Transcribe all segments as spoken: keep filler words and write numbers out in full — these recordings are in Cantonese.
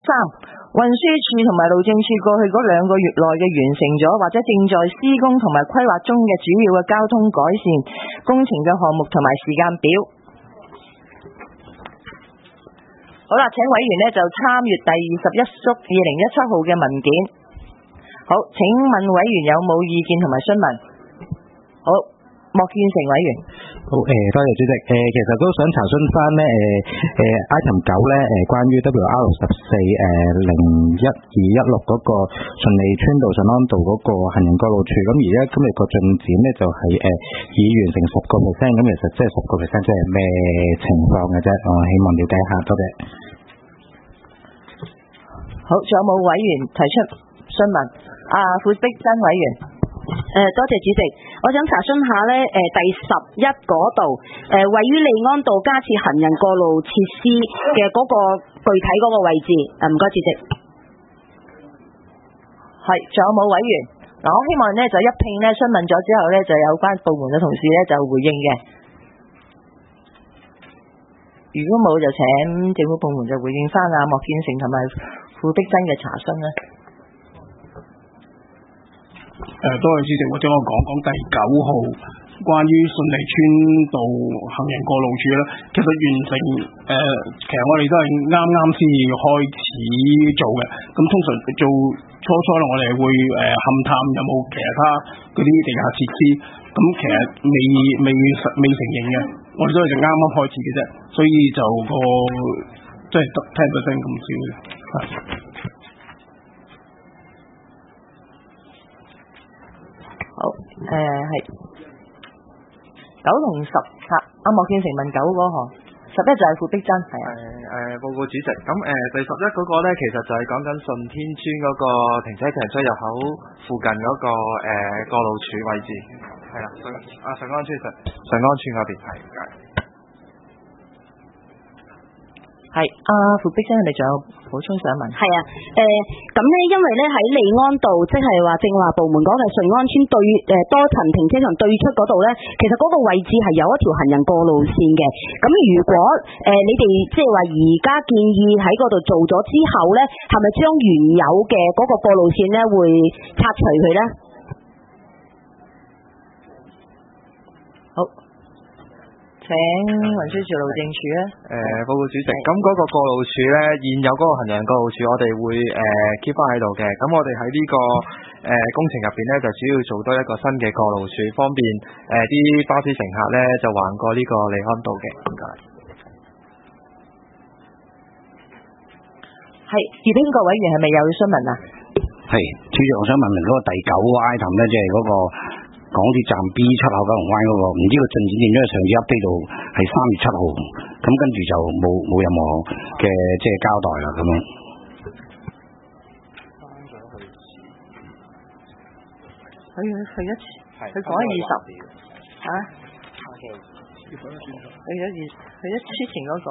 三、運輸署同埋路政署過去嗰兩個月內嘅完成咗或者正在施工同埋規劃中嘅主要嘅交通改善工程嘅項目同埋時間表。好啦，請委員呢就參閱第二十一束二零一七號嘅文件。好，請問委員有冇意見同埋詢問？好，莫建成委員。 好，誒、呃，多謝主席。誒、呃，其實都想查詢翻咧，誒、呃，誒 item 九咧，誒、呃，關於 W R 十四誒零一二一六嗰個順利村道順安道嗰個行人過路處，咁而家今日個進展咧就係、是、誒、呃、已完成十個 percent，咁其實即係十個 percent，即係咩情況嘅啫？我希望了解下，多謝。 好，仲有冇委員提出詢問？啊，傅碧珍委員。 誒、呃，多謝主席，我想查詢下咧，誒、呃、第十一嗰度，誒、呃、位於利安道加設行人過路設施嘅嗰個具體嗰個位置，誒唔該主席。 係，仲有冇委員？嗱，我希望咧就一併咧詢問咗之後咧，就有關部門嘅同事咧就回應嘅。如果冇就請政府部門就回應翻阿莫建成同埋傅碧珍嘅查詢啦。 誒、呃，多謝主席，或者我講講第九號關於順利村道行人過路處啦。其實完成誒、呃，其實我哋都係啱啱先開始做嘅。咁通常做初初咧，我哋會誒勘探有冇其他嗰啲地下設施。咁其實未未實未成型嘅，我哋都係就啱啱開始嘅啫。所以就個即係得聽到聲咁少嘅。 好，誒、呃、係九同十嚇，阿莫建成問九嗰項，十一就係傅碧珍，係啊。 誒誒，報告主席，咁誒、呃、第十一嗰個咧，其實就係講緊順天村嗰個停車場出入口附近嗰、那個誒、呃、過路處位置，係啦，順啊順安村實順安村嗰邊係。 係，阿傅碧珍，你仲有補充想問？ 係啊，誒咁咧，因為咧喺利安道，即係話正話部門講嘅順安村對誒、呃、多層停車場對出嗰度咧，其實嗰個位置係有一條行人過路線嘅。咁如果誒、呃、你哋即係話而家建議喺嗰度做咗之後咧，係咪將原有嘅嗰個過路線咧會拆除佢咧？ 好。請運輸署路政署咧。 誒、呃，報告主席，咁嗰個過路處咧，現有嗰個行人過路處，我哋會誒 keep 翻喺度嘅。咁我哋喺呢個誒、呃、工程入邊咧，就主要做多一個新嘅過路處，方便誒啲、呃、巴士乘客咧就橫過呢個利安道嘅。唔該。 係，葉邊個委員係咪有詢問啊？ 係，主席，我想問問嗰個第九個 item 咧，即係嗰個港鐵站 B 七號九龍灣嗰個，唔知個進展點？因為上次 update 到係三月七號，咁跟住就冇冇任何嘅即係交代啦咁樣。 佢去一次，佢講二十嚇，去咗二，去咗之前嗰個。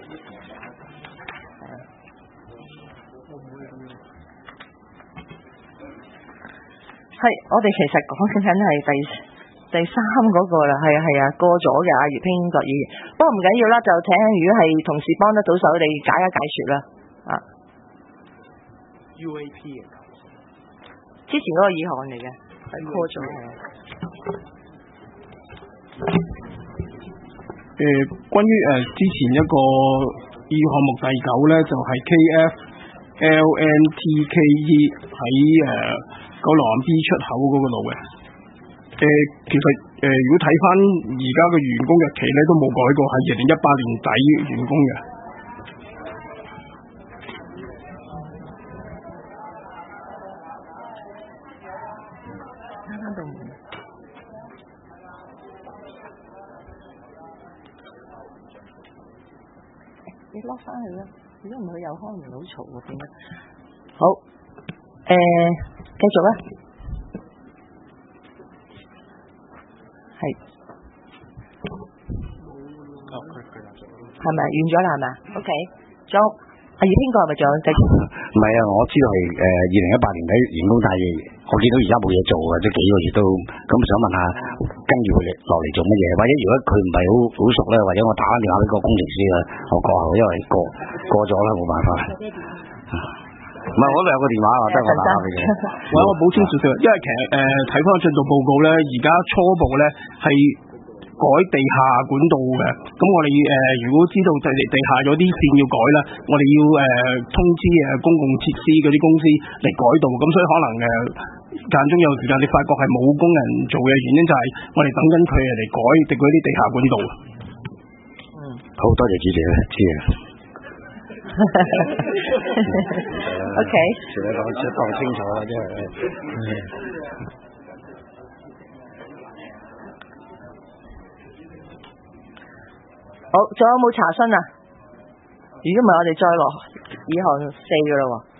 係，我哋其實講緊係第第三嗰個啦，係啊係啊，過咗嘅阿葉興國議員。不過唔緊要啦，就請如果係同事幫得到手，你解一解説啦。啊 U A P 嘅， 之前嗰個議項嚟嘅，係過咗嘅。 誒，關於誒、呃、之前一個議項目第九咧，就係、是、K F L N T K E 喺誒。呃九龍灣 B 出口嗰個路嘅，誒、呃，其實誒、呃，如果睇翻而家嘅完工日期咧，都冇改過，係二零一八年底完工嘅。 啱啱到門，你落翻去啦，如果唔係又開門好嘈喎，點啊？好，誒、呃。繼續啦，係，係咪完咗啦？係咪 ？OK，仲阿葉興國係咪仲有繼續？ 唔係啊，我知道係誒二零一八年底完工，但係我見到而家冇嘢做啊，即係幾個月都咁，想問下跟住佢落嚟做乜嘢？或者如果佢唔係好好熟咧，或者我打翻電話俾個工程師啊，我過後，因為過過咗啦，冇辦法。係唔係，我都有個電話啊，得我打俾你。 我我補充少少，因為其實誒睇翻進度報告咧，而家初步咧係改地下管道嘅。咁我哋誒、呃、如果知道地地下有啲線要改啦，我哋要誒、呃、通知誒公共設施嗰啲公司嚟改道。咁所以可能誒間、呃、中有時間你發覺係冇工人做嘅原因就係我哋等緊佢嚟改地嗰啲地下管道。 嗯，好多謝主席啦，知啊。 O K， 全部講講清楚啦，真係。 好，仲有冇查詢啊？如果唔係，我哋再落以後四噶啦喎。